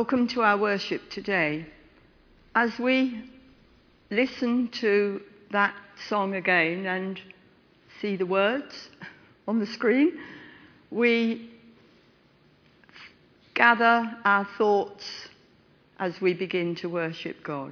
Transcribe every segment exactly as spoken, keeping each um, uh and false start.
Welcome to our worship today. As we listen to that song again and see the words on the screen, we gather our thoughts as we begin to worship God.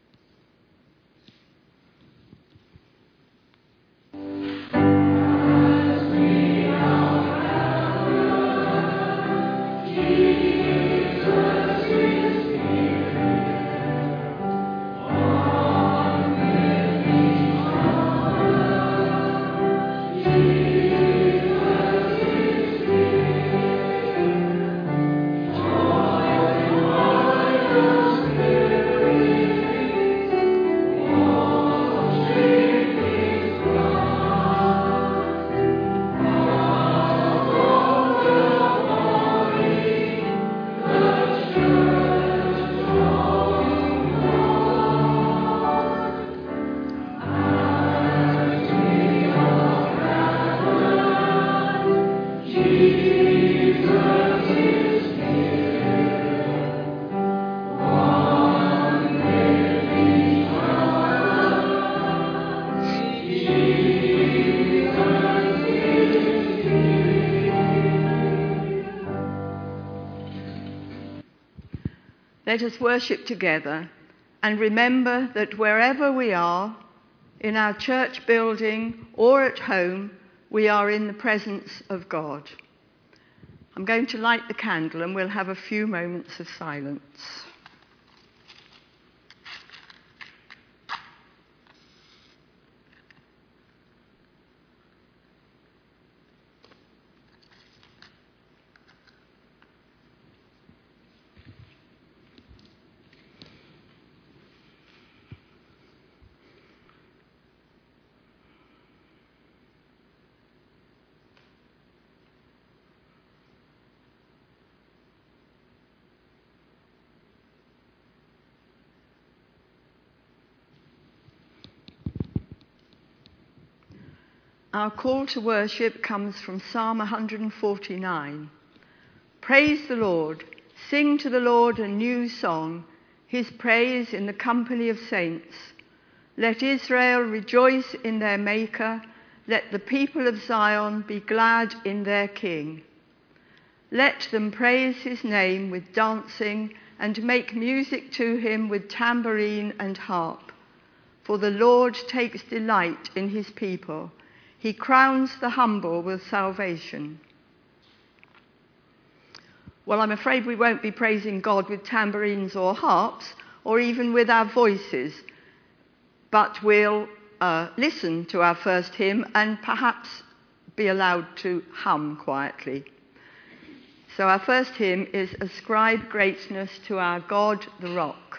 Let us worship together and remember that wherever we are, in our church building or at home, we are in the presence of God. I'm going to light the candle and we'll have a few moments of silence. Our call to worship comes from Psalm one forty-nine. Praise the Lord, sing to the Lord a new song, his praise in the company of saints. Let Israel rejoice in their Maker, let the people of Zion be glad in their King. Let them praise his name with dancing and make music to him with tambourine and harp. For the Lord takes delight in his people. He crowns the humble with salvation. Well, I'm afraid we won't be praising God with tambourines or harps, or even with our voices, but we'll uh, listen to our first hymn and perhaps be allowed to hum quietly. So our first hymn is Ascribe Greatness to Our God, the Rock.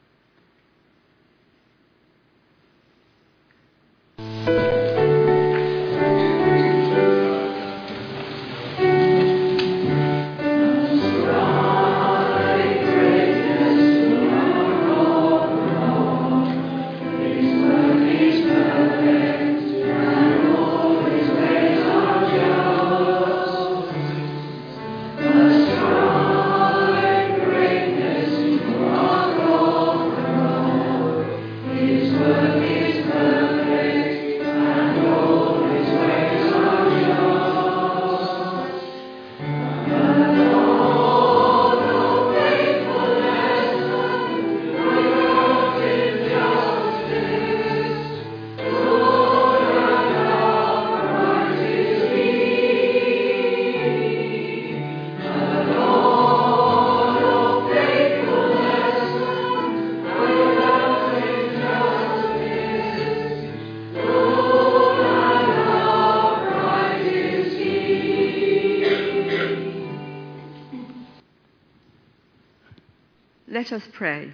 Let us pray.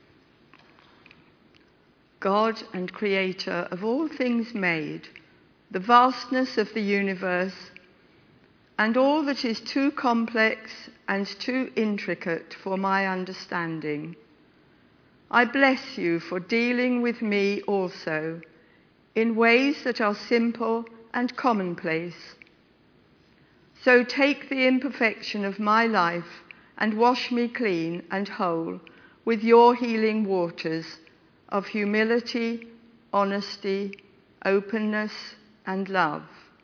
God and Creator of all things made, the vastness of the universe, and all that is too complex and too intricate for my understanding, I bless you for dealing with me also in ways that are simple and commonplace. So take the imperfection of my life and wash me clean and whole with your healing waters of humility, honesty, openness, and love.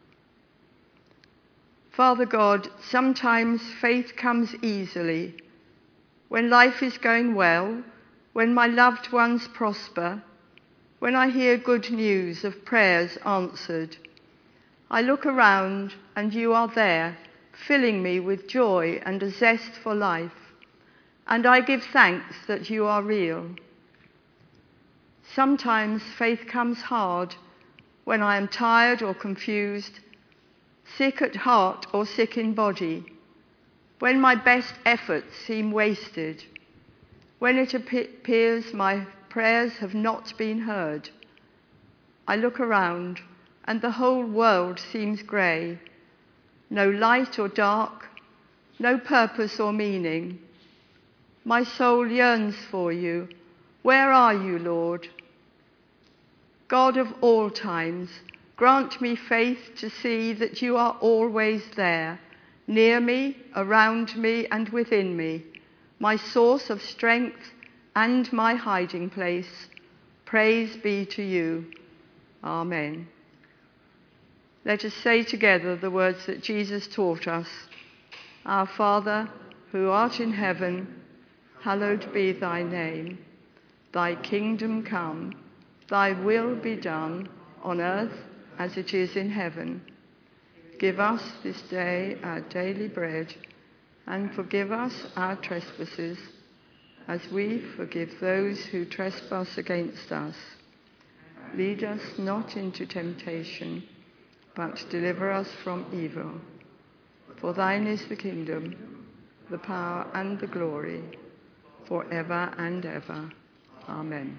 Father God, sometimes faith comes easily. When life is going well, when my loved ones prosper, when I hear good news of prayers answered, I look around and you are there, filling me with joy and a zest for life, and I give thanks that you are real. Sometimes faith comes hard when I am tired or confused, sick at heart or sick in body, when my best efforts seem wasted, when it appears my prayers have not been heard. I look around and the whole world seems grey, no light or dark, no purpose or meaning. My soul yearns for you. Where are you, Lord? God of all times, grant me faith to see that you are always there, near me, around me, and within me, my source of strength and my hiding place. Praise be to you. Amen. Let us say together the words that Jesus taught us. Our Father, who art in heaven, hallowed be thy name. Thy kingdom come, thy will be done on earth as it is in heaven. Give us this day our daily bread, and forgive us our trespasses, as we forgive those who trespass against us. Lead us not into temptation, but deliver us from evil. For thine is the kingdom, the power and the glory, forever and ever. Amen.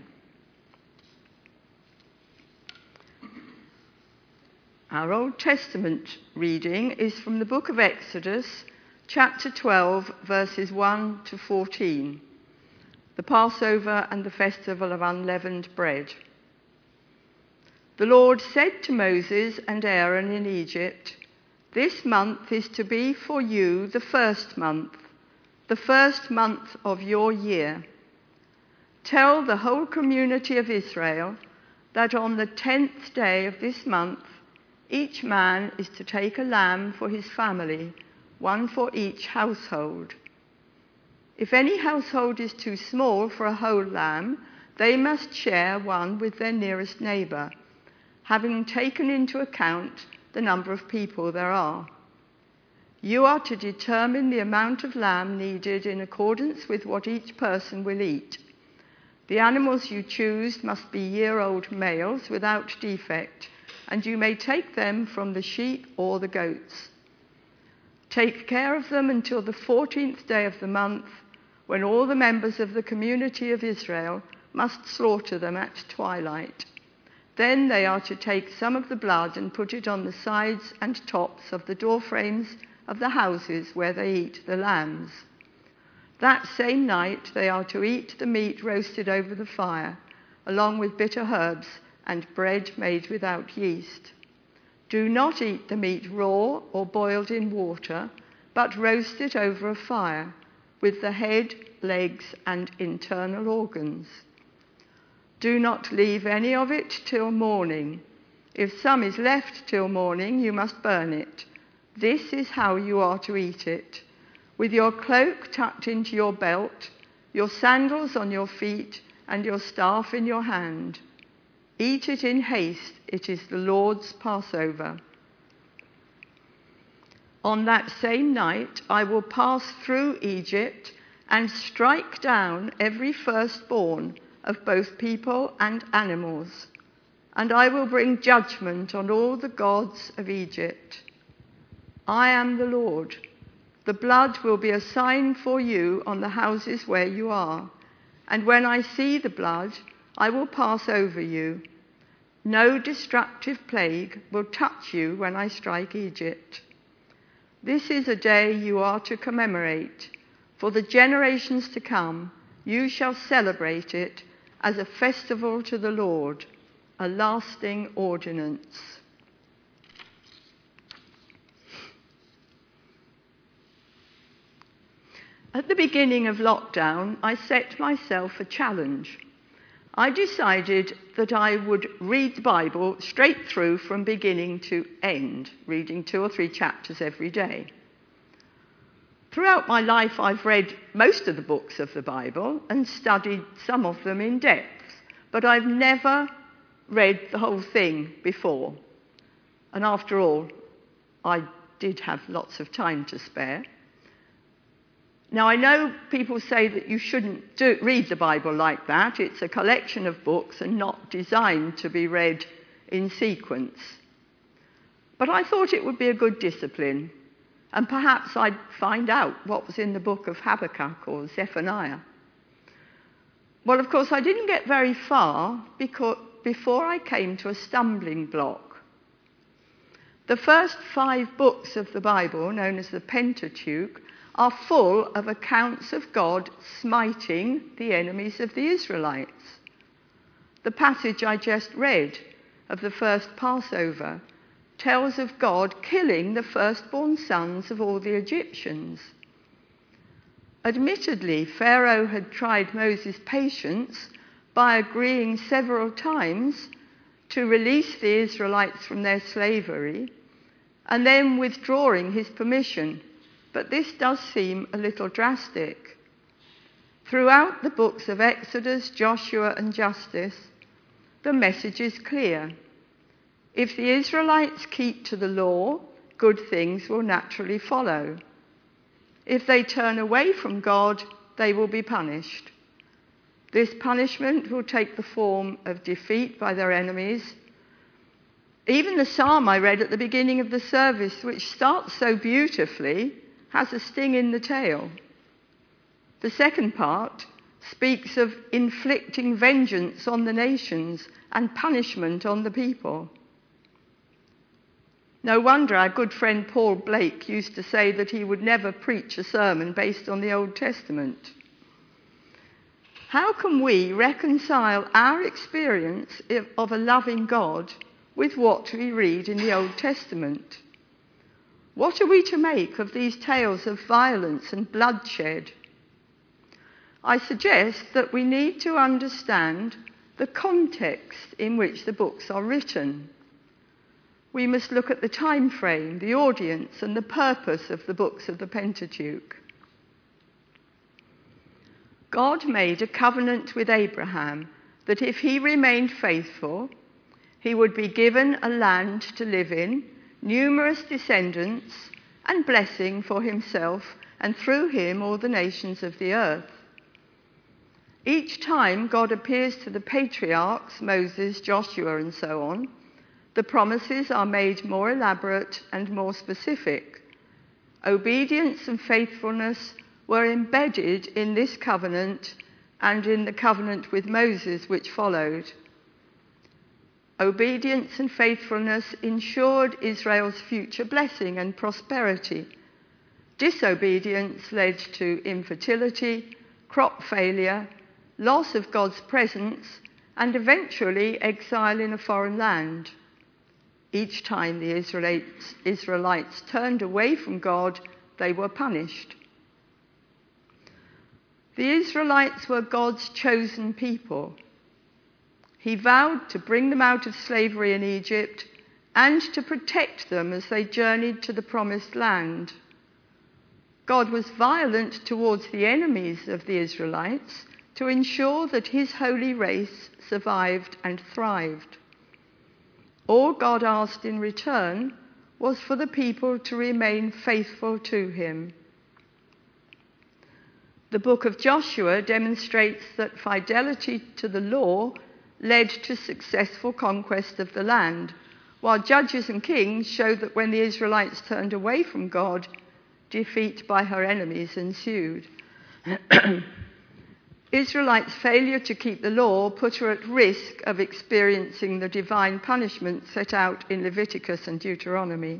Our Old Testament reading is from the book of Exodus, chapter twelve, verses one to fourteen, the Passover and the festival of unleavened bread. The Lord said to Moses and Aaron in Egypt, "This month is to be for you the first month, the first month of your year. Tell the whole community of Israel that on the tenth day of this month, each man is to take a lamb for his family, one for each household. If any household is too small for a whole lamb, they must share one with their nearest neighbour, having taken into account the number of people there are. You are to determine the amount of lamb needed in accordance with what each person will eat. The animals you choose must be year-old males without defect, and you may take them from the sheep or the goats. Take care of them until the fourteenth day of the month, when all the members of the community of Israel must slaughter them at twilight. Then they are to take some of the blood and put it on the sides and tops of the door frames of the houses where they eat the lambs. That same night they are to eat the meat roasted over the fire, along with bitter herbs and bread made without yeast. Do not eat the meat raw or boiled in water, but roast it over a fire, with the head, legs, and internal organs. Do not leave any of it till morning. If some is left till morning, you must burn it. This is how you are to eat it: with your cloak tucked into your belt, your sandals on your feet, and your staff in your hand. Eat it in haste. It is the Lord's Passover. On that same night I will pass through Egypt and strike down every firstborn of both people and animals, and I will bring judgment on all the gods of Egypt. I am the Lord. The blood will be a sign for you on the houses where you are, and when I see the blood, I will pass over you. No destructive plague will touch you when I strike Egypt. This is a day you are to commemorate. For the generations to come, you shall celebrate it as a festival to the Lord, a lasting ordinance." At the beginning of lockdown, I set myself a challenge. I decided that I would read the Bible straight through from beginning to end, reading two or three chapters every day. Throughout my life, I've read most of the books of the Bible and studied some of them in depth, but I've never read the whole thing before. And after all, I did have lots of time to spare. Now, I know people say that you shouldn't do, read the Bible like that. It's a collection of books and not designed to be read in sequence. But I thought it would be a good discipline, and perhaps I'd find out what was in the book of Habakkuk or Zephaniah. Well, of course, I didn't get very far because, before I came to a stumbling block. The first five books of the Bible, known as the Pentateuch, are full of accounts of God smiting the enemies of the Israelites. The passage I just read of the first Passover tells of God killing the firstborn sons of all the Egyptians. Admittedly, Pharaoh had tried Moses' patience by agreeing several times to release the Israelites from their slavery and then withdrawing his permission. But this does seem a little drastic. Throughout the books of Exodus, Joshua, and Justice, the message is clear. If the Israelites keep to the law, good things will naturally follow. If they turn away from God, they will be punished. This punishment will take the form of defeat by their enemies. Even the psalm I read at the beginning of the service, which starts so beautifully, has a sting in the tail. The second part speaks of inflicting vengeance on the nations and punishment on the people. No wonder our good friend Paul Blake used to say that he would never preach a sermon based on the Old Testament. How can we reconcile our experience of a loving God with what we read in the Old Testament? What are we to make of these tales of violence and bloodshed? I suggest that we need to understand the context in which the books are written. We must look at the time frame, the audience, and the purpose of the books of the Pentateuch. God made a covenant with Abraham that if he remained faithful, he would be given a land to live in, numerous descendants, and blessing for himself, and through him all the nations of the earth. Each time God appears to the patriarchs, Moses, Joshua, and so on, the promises are made more elaborate and more specific. Obedience and faithfulness were embedded in this covenant and in the covenant with Moses which followed. Obedience and faithfulness ensured Israel's future blessing and prosperity. Disobedience led to infertility, crop failure, loss of God's presence, and eventually exile in a foreign land. Each time the Israelites, Israelites turned away from God, they were punished. The Israelites were God's chosen people. He vowed to bring them out of slavery in Egypt and to protect them as they journeyed to the promised land. God was violent towards the enemies of the Israelites to ensure that his holy race survived and thrived. All God asked in return was for the people to remain faithful to him. The book of Joshua demonstrates that fidelity to the law led to successful conquest of the land, while Judges and Kings showed that when the Israelites turned away from God, defeat by her enemies ensued. Israelites' failure to keep the law put her at risk of experiencing the divine punishment set out in Leviticus and Deuteronomy.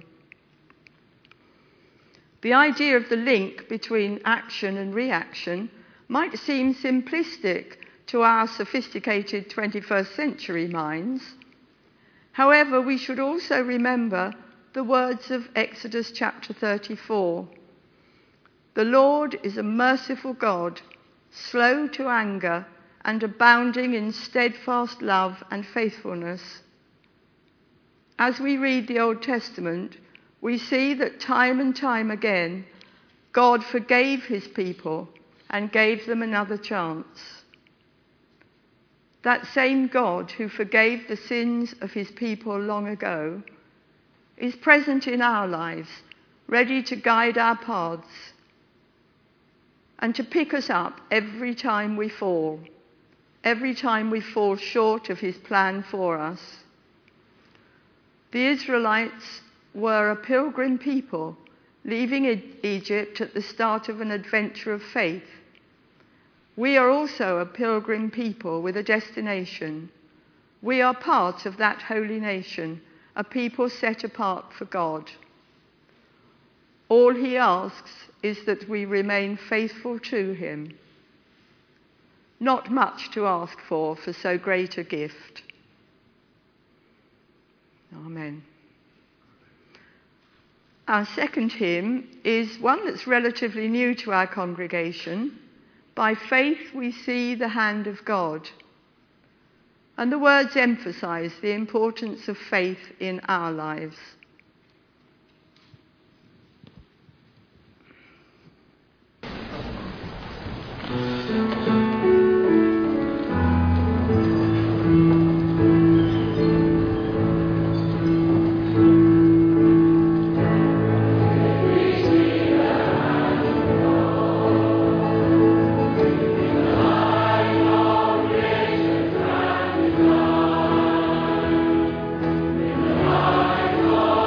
The idea of the link between action and reaction might seem simplistic to our sophisticated twenty-first century minds. However, we should also remember the words of Exodus chapter thirty-four. The Lord is a merciful God, slow to anger and abounding in steadfast love and faithfulness. As we read the Old Testament, we see that time and time again, God forgave his people and gave them another chance. That same God who forgave the sins of his people long ago is present in our lives, ready to guide our paths and to pick us up every time we fall, every time we fall short of his plan for us. The Israelites were a pilgrim people leaving Egypt at the start of an adventure of faith. We are also a pilgrim people with a destination. We are part of that holy nation, a people set apart for God. All he asks is that we remain faithful to him. Not much to ask for for so great a gift. Amen. Our second hymn is one that's relatively new to our congregation. By faith we see the hand of God. And the words emphasize the importance of faith in our lives. Oh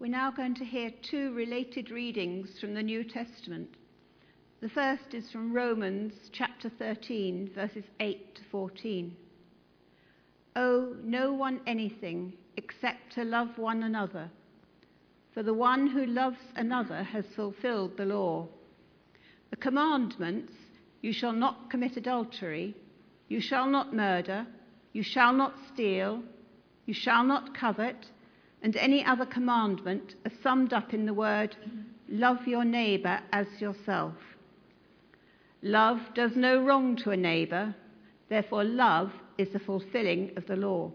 We're now going to hear two related readings from the New Testament. The first is from Romans chapter thirteen, verses eight to fourteen. Owe no one anything except to love one another, for the one who loves another has fulfilled the law. The commandments, you shall not commit adultery, you shall not murder, you shall not steal, you shall not covet, and any other commandment are summed up in the word, love your neighbour as yourself. Love does no wrong to a neighbour, therefore love is the fulfilling of the law.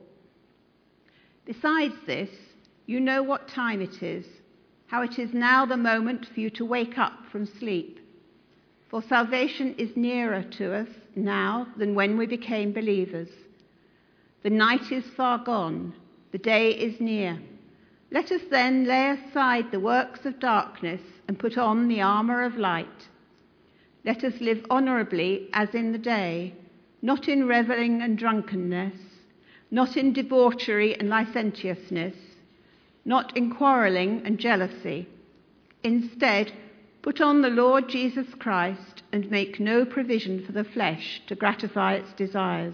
Besides this, you know what time it is, how it is now the moment for you to wake up from sleep. For salvation is nearer to us now than when we became believers. The night is far gone, the day is near. Let us then lay aside the works of darkness and put on the armour of light. Let us live honourably as in the day, not in revelling and drunkenness, not in debauchery and licentiousness, not in quarrelling and jealousy. Instead, put on the Lord Jesus Christ and make no provision for the flesh to gratify its desires.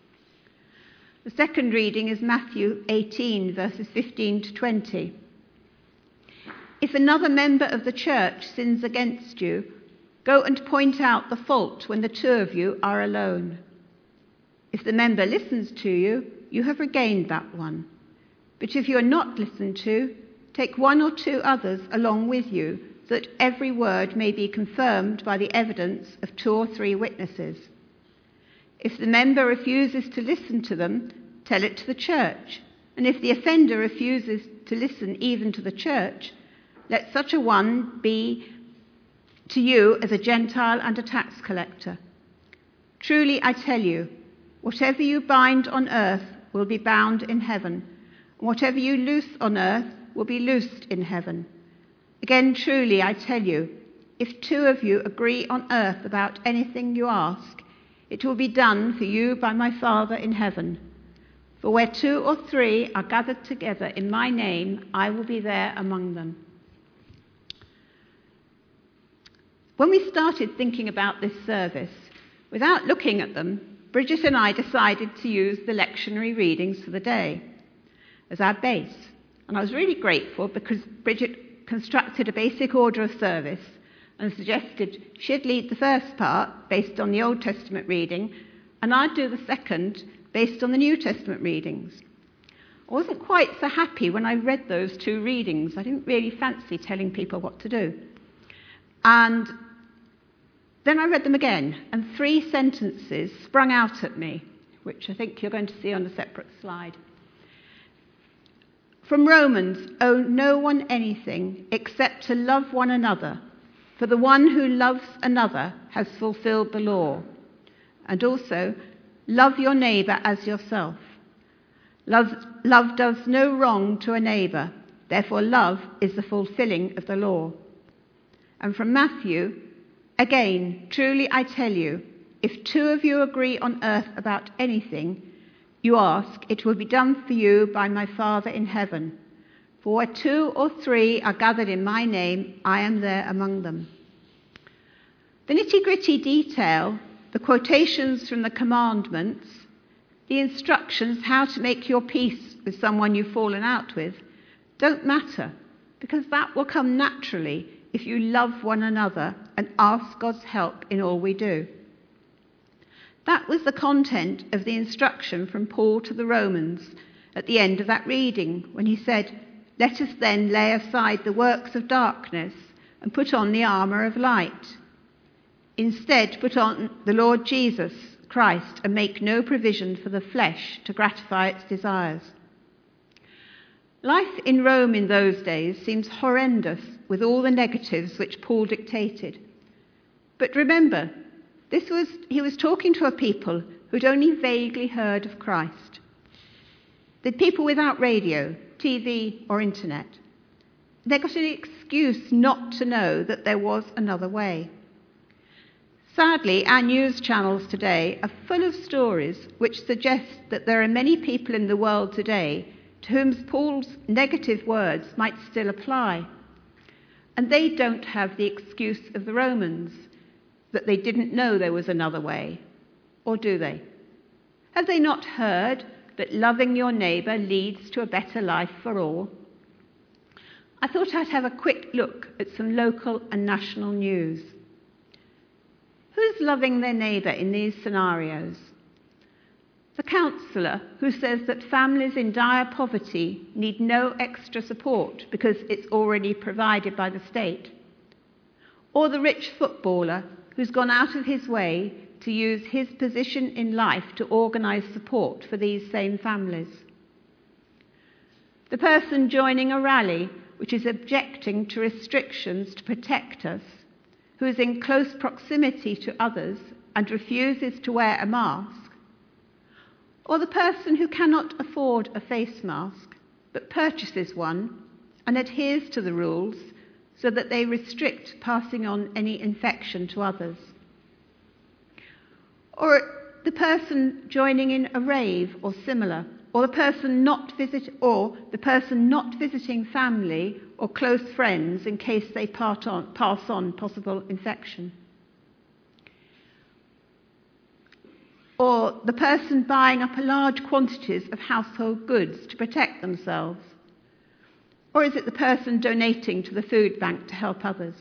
The second reading is Matthew eighteen, verses fifteen to twenty. If another member of the church sins against you, go and point out the fault when the two of you are alone. If the member listens to you, you have regained that one. But if you are not listened to, take one or two others along with you, so that every word may be confirmed by the evidence of two or three witnesses. If the member refuses to listen to them, tell it to the church. And if the offender refuses to listen even to the church, let such a one be to you as a Gentile and a tax collector. Truly I tell you, whatever you bind on earth will be bound in heaven, and whatever you loose on earth will be loosed in heaven. Again, truly I tell you, if two of you agree on earth about anything you ask, it will be done for you by my Father in heaven. For where two or three are gathered together in my name, I will be there among them. When we started thinking about this service, without looking at them, Bridget and I decided to use the lectionary readings for the day as our base. And I was really grateful because Bridget constructed a basic order of service and suggested she'd lead the first part based on the Old Testament reading, and I'd do the second based on the New Testament readings. I wasn't quite so happy when I read those two readings. I didn't really fancy telling people what to do. And then I read them again, and three sentences sprung out at me, which I think you're going to see on a separate slide. From Romans, owe no one anything except to love one another, for the one who loves another has fulfilled the law. And also, love your neighbour as yourself. Love, love does no wrong to a neighbour, therefore love is the fulfilling of the law. And from Matthew, again, truly I tell you, if two of you agree on earth about anything you ask, it will be done for you by my Father in heaven. For where two or three are gathered in my name, I am there among them. The nitty-gritty detail, the quotations from the commandments, the instructions how to make your peace with someone you've fallen out with, don't matter, because that will come naturally if you love one another and ask God's help in all we do. That was the content of the instruction from Paul to the Romans at the end of that reading, when he said, let us then lay aside the works of darkness and put on the armour of light. Instead, put on the Lord Jesus Christ and make no provision for the flesh to gratify its desires. Life in Rome in those days seems horrendous with all the negatives which Paul dictated. But remember, this was he was talking to a people who'd only vaguely heard of Christ. The people without radio, T V or internet. They got an excuse not to know that there was another way. Sadly, our news channels today are full of stories which suggest that there are many people in the world today to whom Paul's negative words might still apply. And they don't have the excuse of the Romans, that they didn't know there was another way. Or do they? Have they not heard that loving your neighbour leads to a better life for all? I thought I'd have a quick look at some local and national news. Who's loving their neighbour in these scenarios? The counsellor who says that families in dire poverty need no extra support because it's already provided by the state? Or the rich footballer who's gone out of his way to use his position in life to organise support for these same families? The person joining a rally which is objecting to restrictions to protect us, who is in close proximity to others and refuses to wear a mask? Or the person who cannot afford a face mask but purchases one and adheres to the rules so that they restrict passing on any infection to others? Or the person joining in a rave or similar, or the person not visit, or the person not visiting family or close friends in case they part on, pass on possible infection? Or the person buying up large quantities of household goods to protect themselves? Or is it the person donating to the food bank to help others?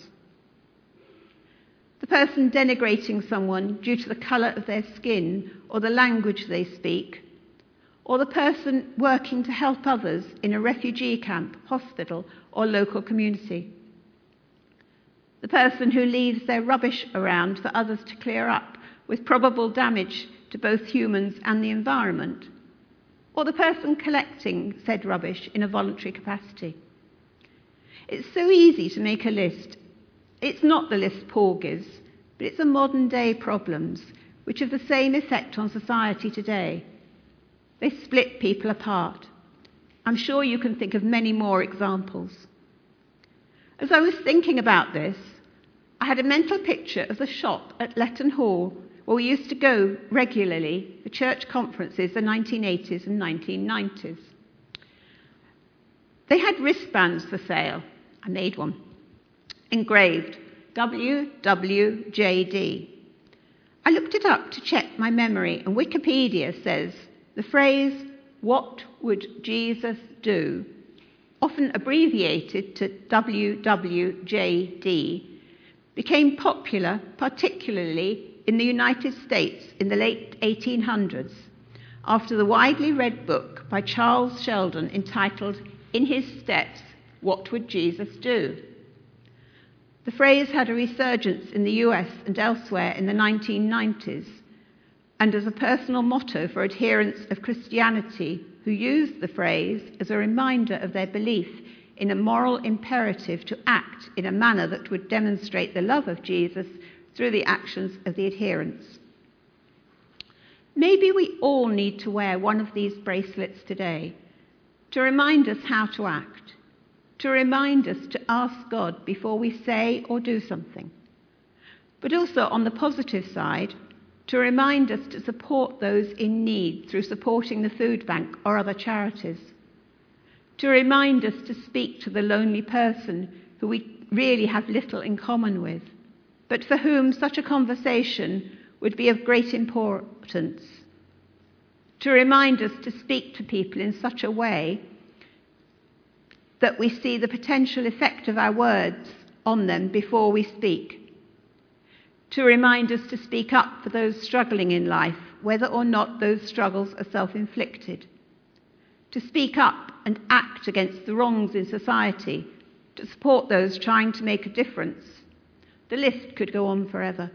The person denigrating someone due to the colour of their skin or the language they speak? Or the person working to help others in a refugee camp, hospital, or local community? The person who leaves their rubbish around for others to clear up, with probable damage to both humans and the environment? Or the person collecting said rubbish in a voluntary capacity? It's so easy to make a list. It's not the list Paul gives, but it's the modern day problems which have the same effect on society today. They split people apart. I'm sure you can think of many more examples. As I was thinking about this, I had a mental picture of the shop at Letton Hall where we used to go regularly for church conferences in the nineteen eighties and nineteen nineties. They had wristbands for sale. I made one. Engraved W W J D. I looked it up to check my memory, and Wikipedia says the phrase, "What would Jesus do?" often abbreviated to W W J D, became popular particularly in the United States in the late eighteen hundreds, after the widely read book by Charles Sheldon entitled In His Steps, What Would Jesus Do? The phrase had a resurgence in the U S and elsewhere in the nineteen nineties, and as a personal motto for adherents of Christianity who used the phrase as a reminder of their belief in a moral imperative to act in a manner that would demonstrate the love of Jesus through the actions of the adherents. Maybe we all need to wear one of these bracelets today to remind us how to act, to remind us to ask God before we say or do something, but also on the positive side, to remind us to support those in need through supporting the food bank or other charities, to remind us to speak to the lonely person who we really have little in common with, but for whom such a conversation would be of great importance, to remind us to speak to people in such a way that we see the potential effect of our words on them before we speak, to remind us to speak up for those struggling in life, whether or not those struggles are self-inflicted, to speak up and act against the wrongs in society, to support those trying to make a difference. The list could go on forever.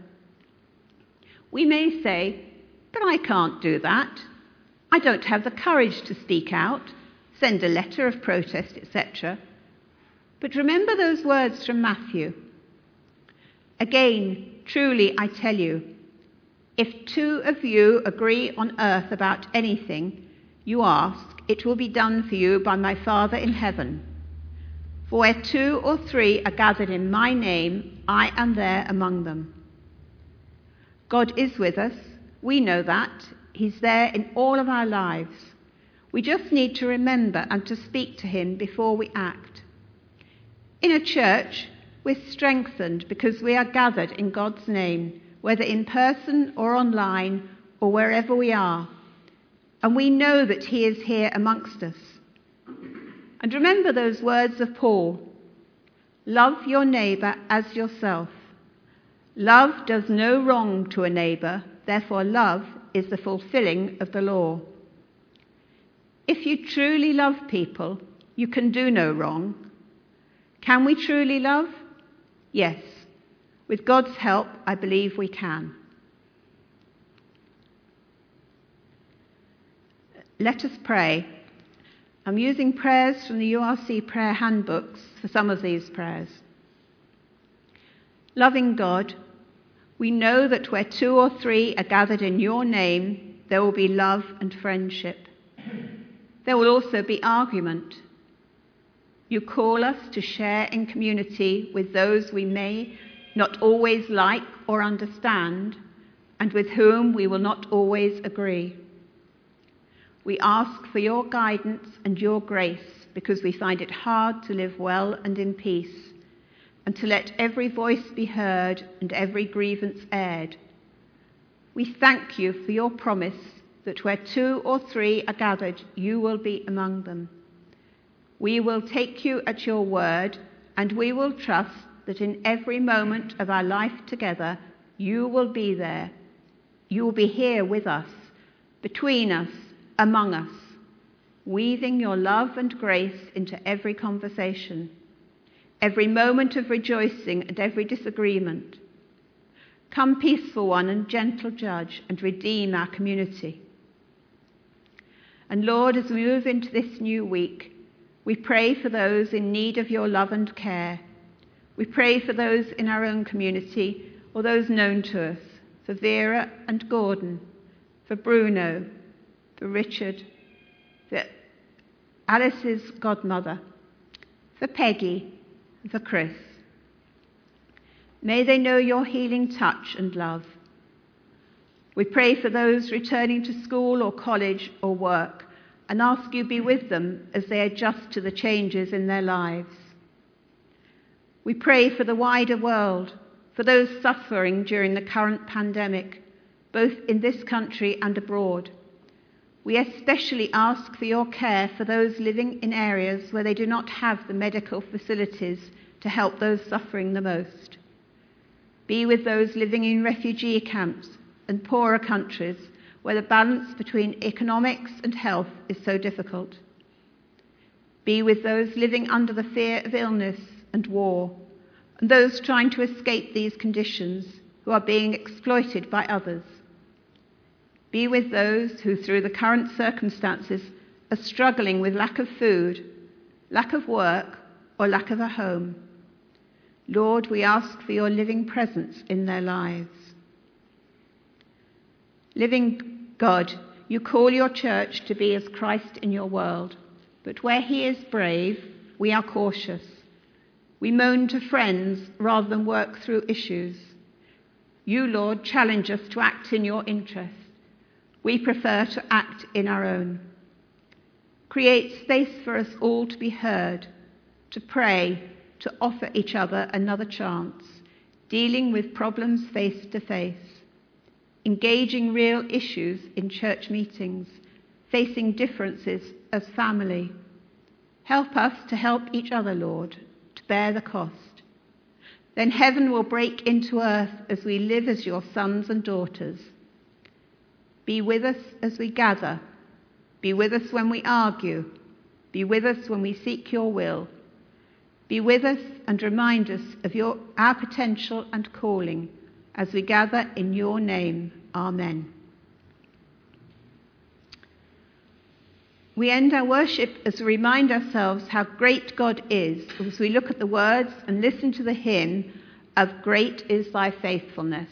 We may say, but I can't do that. I don't have the courage to speak out, send a letter of protest, et cetera. But remember those words from Matthew. Again, truly I tell you, if two of you agree on earth about anything you ask, it will be done for you by my Father in heaven. For where two or three are gathered in my name, I am there among them. God is with us. We know that. He's there in all of our lives. We just need to remember and to speak to him before we act. In a church, we're strengthened because we are gathered in God's name, whether in person or online or wherever we are. And we know that he is here amongst us. And remember those words of Paul, love your neighbour as yourself. Love does no wrong to a neighbour, therefore love is the fulfilling of the law. If you truly love people, you can do no wrong. Can we truly love? Yes. With God's help, I believe we can. Let us pray. I'm using prayers from the U R C prayer handbooks for some of these prayers. Loving God, we know that where two or three are gathered in your name, there will be love and friendship. There will also be argument. You call us to share in community with those we may not always like or understand, and with whom we will not always agree. We ask for your guidance and your grace because we find it hard to live well and in peace, and to let every voice be heard and every grievance aired. We thank you for your promise that where two or three are gathered, you will be among them. We will take you at your word, and we will trust that in every moment of our life together, you will be there. You will be here with us, between us, among us, weaving your love and grace into every conversation, every moment of rejoicing and every disagreement. Come, peaceful one and gentle judge, and redeem our community. And Lord, as we move into this new week, we pray for those in need of your love and care. We pray for those in our own community or those known to us, for Vera and Gordon, for Bruno, for Richard, for Alice's godmother, for Peggy, and for Chris. May they know your healing touch and love. We pray for those returning to school or college or work and ask you be with them as they adjust to the changes in their lives. We pray for the wider world, for those suffering during the current pandemic, both in this country and abroad. We especially ask for your care for those living in areas where they do not have the medical facilities to help those suffering the most. Be with those living in refugee camps and poorer countries where the balance between economics and health is so difficult. Be with those living under the fear of illness and war, and those trying to escape these conditions who are being exploited by others. Be with those who, through the current circumstances, are struggling with lack of food, lack of work, or lack of a home. Lord, we ask for your living presence in their lives. Living God, you call your church to be as Christ in your world, but where he is brave, we are cautious. We moan to friends rather than work through issues. You, Lord, challenge us to act in your interest. We prefer to act in our own. Create space for us all to be heard, to pray, to offer each other another chance, dealing with problems face to face, engaging real issues in church meetings, facing differences as family. Help us to help each other, Lord, to bear the cost. Then heaven will break into earth as we live as your sons and daughters. Be with us as we gather. Be with us when we argue. Be with us when we seek your will. Be with us and remind us of your, our potential and calling as we gather in your name. Amen. We end our worship as we remind ourselves how great God is as we look at the words and listen to the hymn of Great is Thy Faithfulness.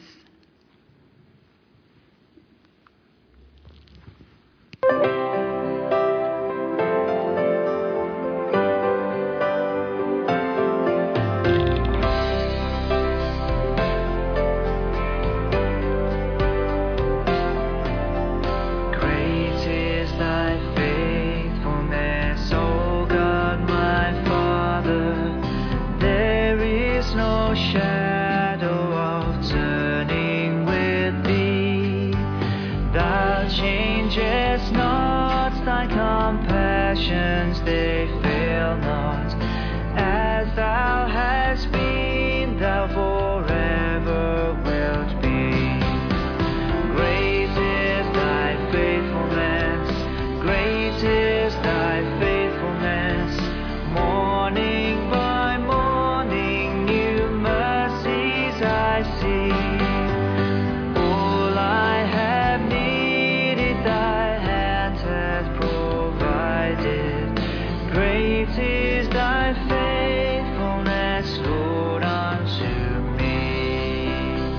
Great is thy faithfulness. shadow of turning with thee. Thou changest not, thy compassions they fail not. As thou hast been, thou forever wilt be. Great is thy faithfulness, great is thy faithfulness. Morning by morning new mercies I see. All I have needed thy hand hath provided. Great is thy faithfulness, Lord, unto me.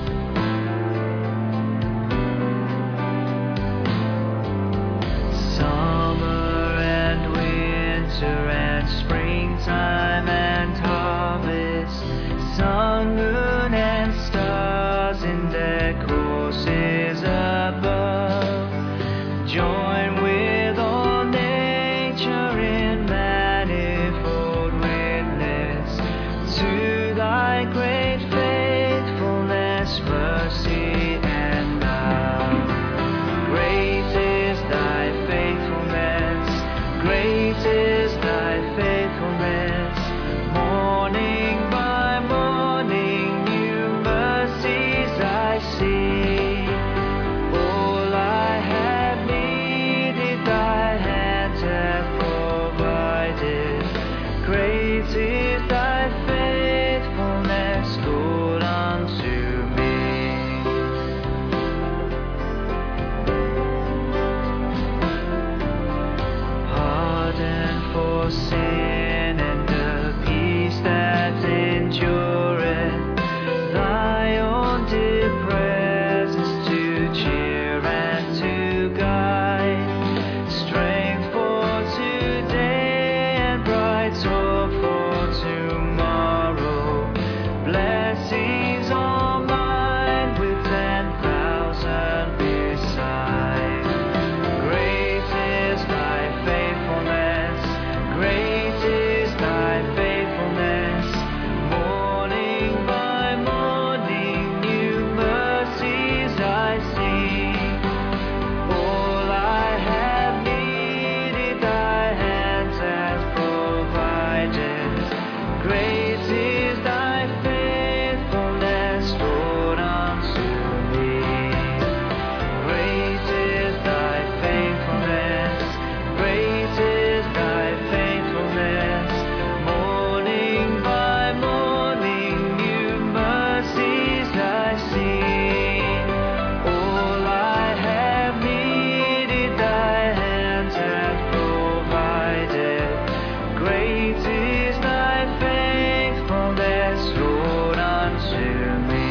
Summer and winter and springtime and harvest, sun, moon, and stars in their courses above, join with all nature in manifold witness to thy great faithfulness, mercy, and love. Great is thy faithfulness, great is thy faithfulness. Morning by morning new mercies I see. All I have needed thy hand hath provided. Great is thy faithfulness, Lord, unto me. Pardon for sin and the peace that endureth, thy own dear presence to cheer and to guide, strength for today and bright hope for tomorrow, blessings all mine with ten thousand beside. Great is thy faithfulness, great is thy faithfulness. Morning by morning new mercies I see. All I have needed thy hand hath provided. Great is thy faithfulness, Lord, unto me. Great is thy faithfulness, great is thy faithfulness. Morning by morning new mercies I see. All I have needed thy hand hath provided. Great is thy faithfulness, Lord, unto me.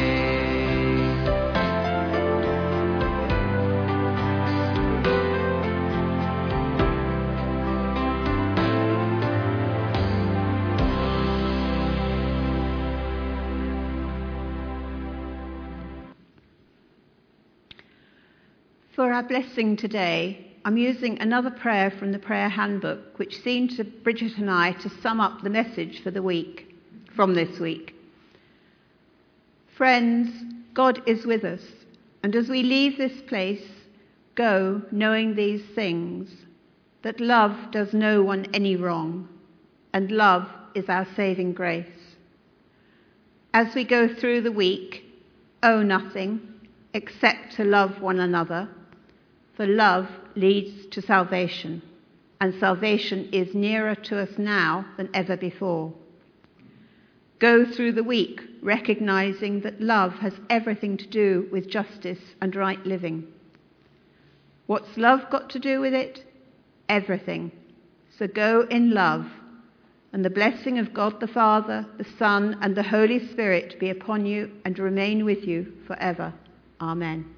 For our blessing today, I'm using another prayer from the prayer handbook, which seemed to Bridget and I to sum up the message for the week, from this week. Friends, God is with us, and as we leave this place, go knowing these things, that love does no one any wrong, and love is our saving grace. As we go through the week, owe nothing except to love one another, for love leads to salvation, and salvation is nearer to us now than ever before. Go through the week recognizing that love has everything to do with justice and right living. What's love got to do with it? Everything. So go in love, and the blessing of God the Father, the Son, and the Holy Spirit be upon you and remain with you forever. Amen.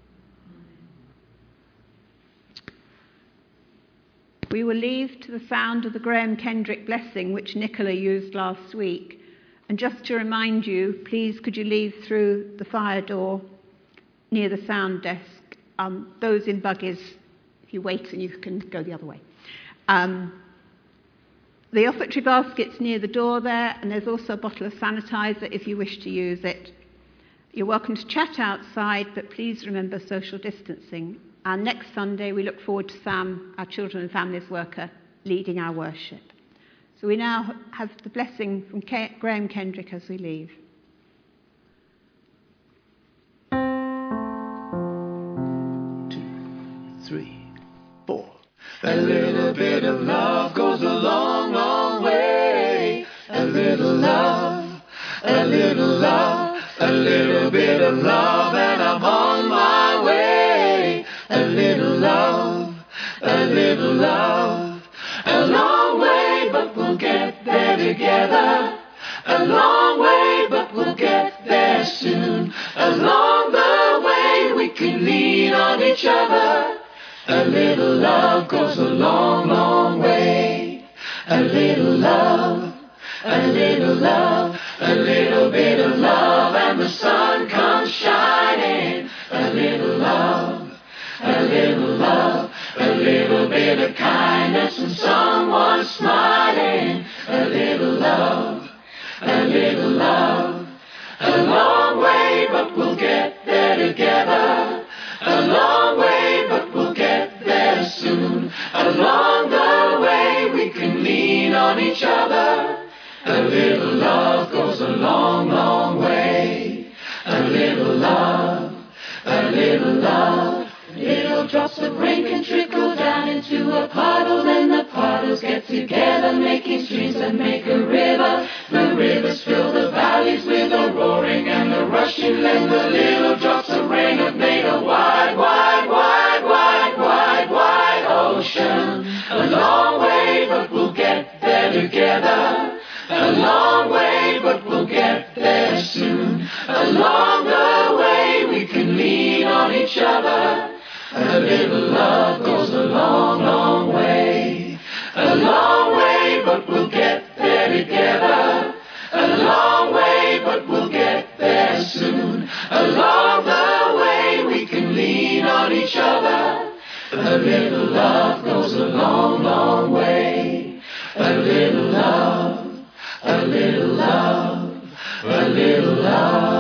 We will leave to the sound of the Graham Kendrick blessing, which Nicola used last week. And just to remind you, please could you leave through the fire door near the sound desk. Um, those in buggies, if you wait and you can go the other way. Um, The offertory basket's near the door there, and there's also a bottle of sanitizer if you wish to use it. You're welcome to chat outside, but please remember social distancing. And next Sunday, we look forward to Sam, our children and families worker, leading our worship. So we now have the blessing from Ke- Graham Kendrick as we leave. Two, three, four. A little bit of love goes a long, long way. A little love, a little love, a little bit of love, and I'm on my way. A little love, a little love, a long way, but we'll get there together. A long way, but we'll get there soon. Along the way, we can lean on each other. A little love goes a long, long way. A little love, a little love, a little bit of love, and the sun comes shining. A little love, a little love, a little bit of kindness and someone smiling. A little love, a little love, a long way, but we'll get there together. A long way, but we'll get there soon. Along the way, we can lean on each other. A little love goes a long, long way. A little love, a little love. Little drops of rain can trickle down into a puddle, then the puddles get together, making streams that make a river. The rivers fill the valleys with a roaring and a rushing, and the little drops of rain have made a wide, wide, wide, wide, wide, wide ocean. A long way, but we'll get there together. A long way, but we'll get there soon. Along the way, we can lean on each other. A little love goes a long, long way. A long way, but we'll get there together. A long way, but we'll get there soon. Along the way, we can lean on each other. A little love goes a long, long way. A little love, a little love, a little love.